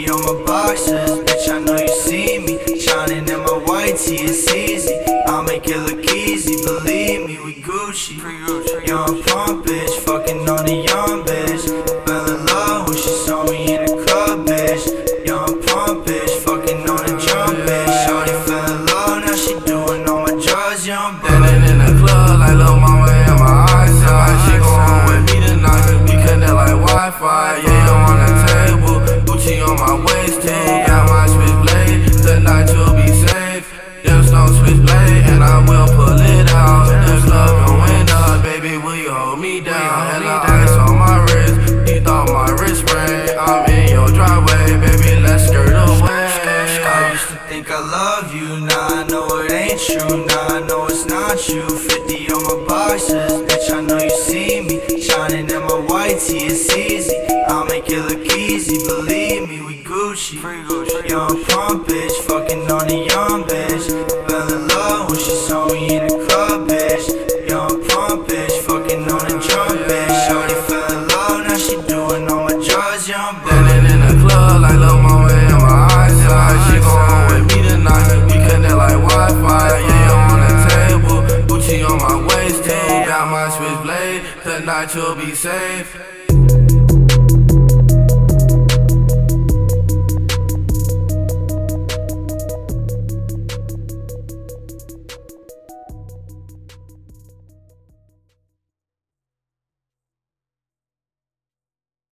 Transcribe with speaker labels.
Speaker 1: 50 on my boxes, bitch, I know you see me shining in my white tee, it's easy. I'll make it look easy, believe me, we Gucci. Young pump bitch, fucking on a young bitch. Fell in love when she saw me in the club, bitch. Young pump bitch, fucking on a jump bitch. Shorty fell in love, now she doing all my drugs, young bitch.
Speaker 2: Standing in the club like lil' mama in my eyesight. She go home with me tonight, we connect like Wi-Fi. Yeah, I'm on the table, Gucci on my waist too. Got my switchblade, tonight you'll be safe. Just don't switchblade and I will pull it out. This love going up, baby, will you hold me down? Hella ice on my wrist, you thought my wrist ring. I'm in your driveway, baby, let's skirt away.
Speaker 1: I used to think I love you, now I know it ain't true. Now I know it's not you. 50 on my boxes, bitch, I know you see me shining in my white tee, it's easy. I'll make it look easy, believe me, we Gucci. Young pump bitch, fucking on a young bitch. Fell in love when she saw me in the club, bitch. Young pump bitch, fucking on a jump bitch. Shorty fell in love, now she doing all my drugs, young bitch.
Speaker 2: Standing in the club like lil' mama in my eyesight. She go home with me tonight, we connect like Wi-Fi. Yeah, I'm on the table, Gucci on my waist too. Got my switchblade, tonight you'll be safe.